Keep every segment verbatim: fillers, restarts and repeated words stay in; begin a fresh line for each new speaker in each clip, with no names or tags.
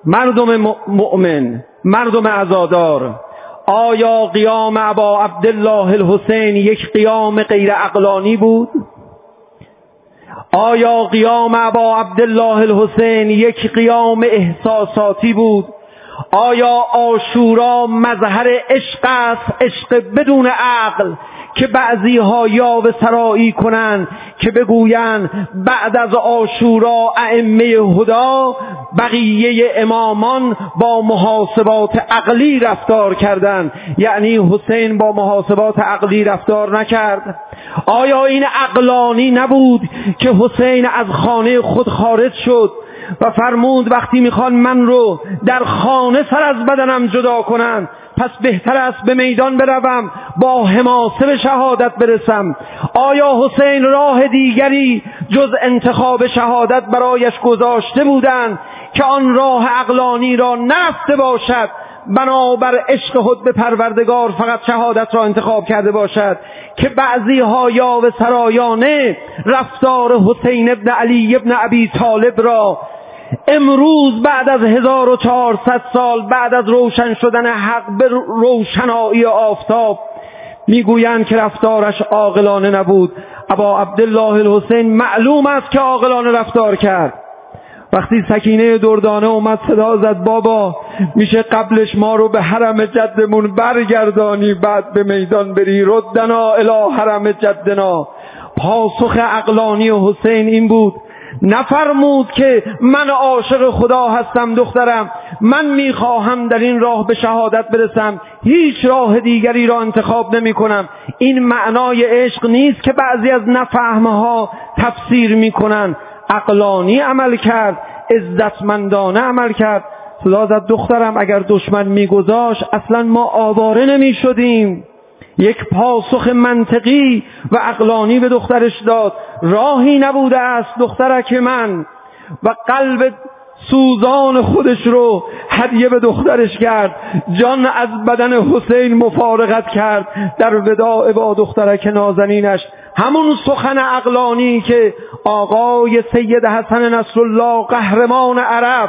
مردم مؤمن، مردم عزادار، آیا قیام ابا عبدالله الحسین یک قیام غیر عقلانی بود؟ آیا قیام ابا عبدالله الحسین یک قیام احساساتی بود؟ آیا عاشورا مظهر عشق است، عشق بدون عقل که بعضی ها یاوه سرایی کنند که بگویند بعد از عاشورا ائمه هدا بقیه امامان با محاسبات عقلی رفتار کردند، یعنی حسین با محاسبات عقلی رفتار نکرد؟ آیا این عقلانی نبود که حسین از خانه خود خارج شد و فرمود وقتی میخوان من رو در خانه سر از بدنم جدا کنن پس بهتر است به میدان بروم با حماسه به شهادت برسم؟ آیا حسین راه دیگری جز انتخاب شهادت برایش گذاشته بودند که آن راه عقلانی را نرفته باشد، بنابر عشق خود به پروردگار فقط شهادت را انتخاب کرده باشد که بعضی ها یاوه سرایانه رفتار حسین ابن علی ابن ابی طالب را امروز بعد از هزار و چهارصد سال بعد از روشن شدن حق به روشنایی آفتاب میگویند که رفتارش عاقلانه نبود؟ ابا عبدالله الحسین معلوم است که عاقلانه رفتار کرد. وقتی سکینه دردانه اومد صدا زد بابا میشه قبلش ما رو به حرم جدمون برگردانی بعد به میدان بری، ردنا الی حرم جدنا. پاسخ عقلانی حسین این بود، نفرمود که من عاشق خدا هستم دخترم، من میخواهم در این راه به شهادت برسم، هیچ راه دیگری را انتخاب نمی کنم. این معنای عشق نیست که بعضی از نفهمها تفسیر میکنن. عقلانی عمل کرد، عزتمندانه عمل کرد. صدا زد دخترم اگر دشمن میگذاشت اصلا ما آواره نمی شدیم. یک پاسخ منطقی و عقلانی به دخترش داد. راهی نبوده است دخترک من، و قلب سوزان خودش رو هدیه به دخترش کرد، جان از بدن حسین مفارقت کرد در وداع با دخترک نازنینش. همون سخن عقلانی که آقای سید حسن نصرالله قهرمان عرب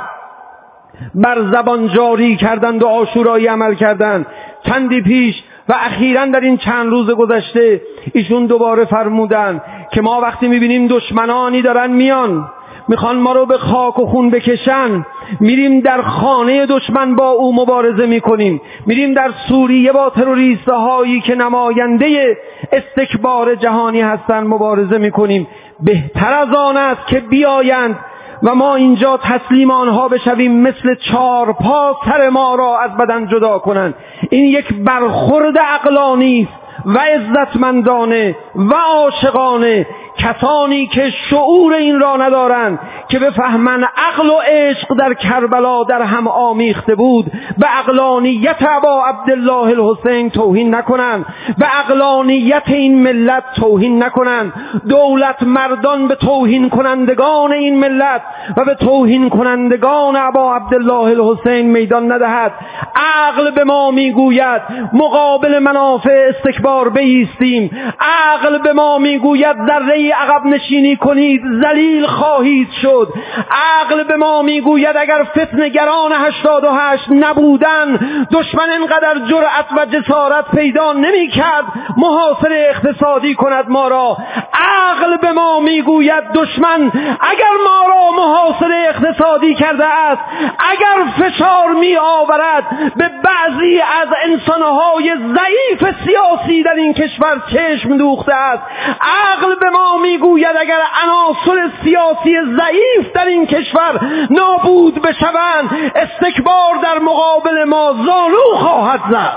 بر زبان جاری کردند و عاشورایی عمل کردند چندی پیش و اخیراً در این چند روز گذشته ایشون دوباره فرمودن که ما وقتی میبینیم دشمنانی دارن میان میخوان ما رو به خاک و خون بکشن، میریم در خانه دشمن با او مبارزه میکنیم، میریم در سوریه با تروریست هایی که نماینده استکبار جهانی هستن مبارزه میکنیم. بهتر از آن است که بیایند و ما اینجا تسلیم آنها بشویم مثل چارپا سر ما را از بدن جدا کنند. این یک برخورد عقلانی و عزتمندانه و عاشقانه. کسانی که شعور این را ندارند که بفهمن عقل و عشق در کربلا در هم آمیخته بود، به عقلانیت ابا عبدالله الحسین توهین نکنند، به عقلانیت این ملت توهین نکنند. دولت مردان به توهین کنندگان این ملت و به توهین کنندگان ابا عبدالله الحسین میدان ندهد. عقل به ما میگوید مقابل منافع استکبار بایستیم. عقل به ما میگوید ذره عقب نشینی کنید ذلیل خواهید شد. عقل به ما میگوید اگر فتنه‌گران هشتاد و هشت نبودن دشمن اینقدر جرأت و جسارت پیدا نمی‌کرد محاصره اقتصادی کند ما را. عقل به ما میگوید دشمن اگر ما را محاصره اقتصادی کرده است، اگر فشار می آورد به بعضی از انسانهای ضعیف سیاسی در این کشور چشم دوخته است، عقل به ما میگوید اگر عناصر سیاسی ضعیف در این کشور نابود بشوند استکبار در مقابل ما زانو خواهد زد.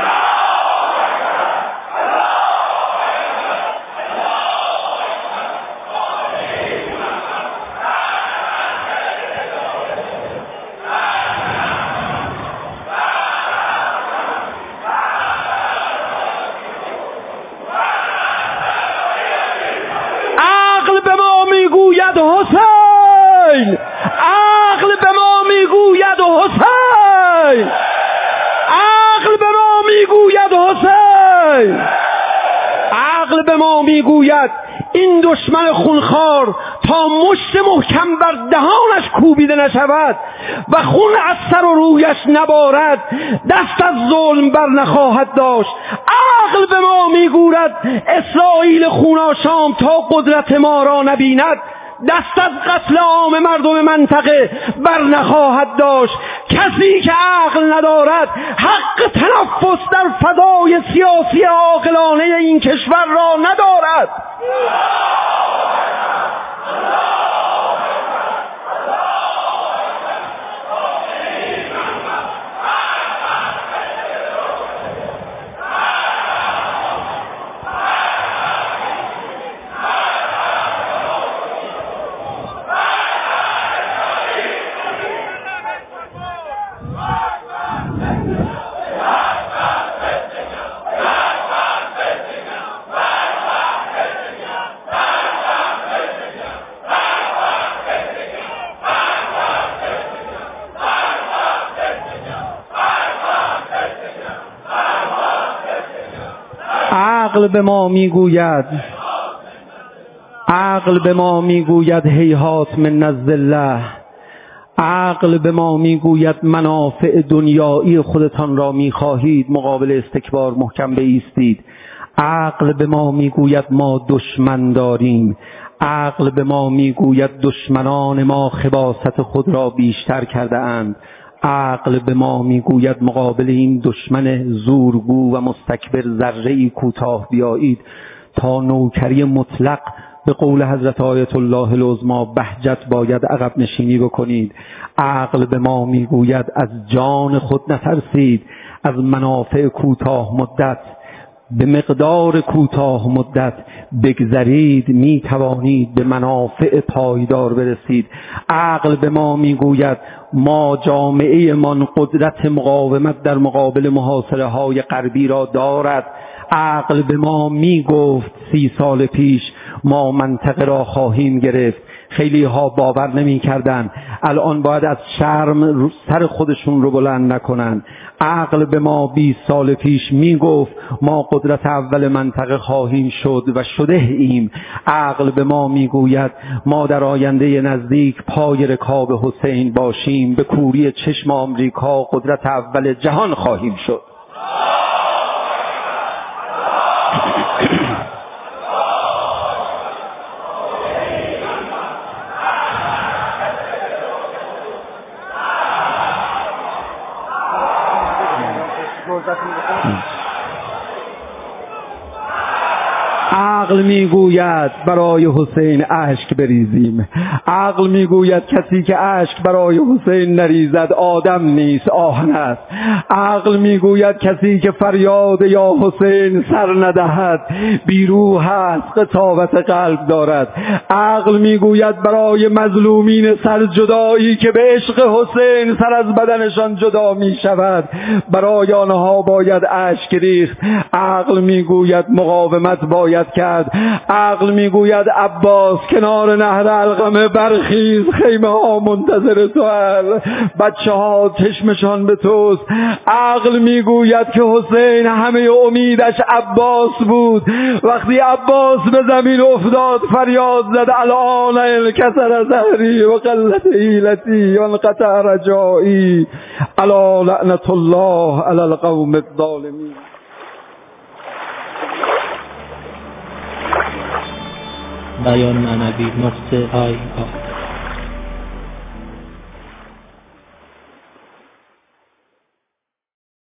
حسین، عقل به ما میگوید حسین، عقل به ما میگوید حسین، عقل به ما میگوید این دشمن خونخوار تا مشت محکم بر دهانش کوبیده نشود و خون از سر و رویش نبارد دست از ظلم بر نخواهد داشت. عقل به ما میگوید اسرائیل خوناشام تا قدرت ما را نبیند دست از قتل عام مردم منطقه بر نخواهد داشت. کسی که عقل ندارد حق تنفس در فضای سیاسی عاقلانه این کشور را ندارد. عقل به ما میگوید عقل به ما میگوید هیهات من نزد الله. عقل به ما میگوید منافع دنیایی خودتان را میخواهید مقابل استکبار محکم بایستید. عقل به ما میگوید ما دشمن داریم. عقل به ما میگوید دشمنان ما خباثت خود را بیشتر کرده اند. عقل به ما میگوید مقابل این دشمن زورگو و مستکبر ذره‌ای کوتاه بیایید تا نوکری مطلق به قول حضرت آیت الله العظمی بهجت باید عقب نشینی بکنید. عقل به ما میگوید از جان خود نترسید، از منافع کوتاه مدت به مقدار کوتاه مدت بگذرید می توانید به منافع پایدار برسید. عقل به ما میگوید ما جامعه من قدرت مقاومت در مقابل محاصره های غربی را دارد. عقل به ما میگفت سی سال پیش ما منطقه را خواهیم گرفت. خیلی ها باور نمی کردن. الان باید از شرم سر خودشون رو بلند نکنن. عقل به ما بیست سال پیش می گفت ما قدرت اول منطقه خواهیم شد و شده ایم. عقل به ما می گوید ما در آینده نزدیک پای رکاب حسین باشیم، به کوری چشم آمریکا قدرت اول جهان خواهیم شد. عقل میگوید برای حسین اشک بریزیم. عقل میگوید کسی که اشک برای حسین نریزد آدم نیست، آهن است. عقل میگوید کسی که فریاد یا حسین سر ندهد بیروح است، قساوت قلب دارد. عقل میگوید برای مظلومین سرجدایی که به عشق حسین سر از بدنشان جدا میشود برای آنها باید اشک ریخت. عقل میگوید مقاومت باید کرد. عقل میگوید عباس کنار نهر علقمه برخیز، خیمه ها منتظر تو هست، بچه ها چشمشان به توست. عقل میگوید که حسین همه امیدش عباس بود. وقتی عباس به زمین افتاد فریاد زد الان انکسر ظهری و قلت حیلتی و انقطع رجایی الا لعنت الله علی القوم الظالمین.
بیان معنوی نقطه آی آی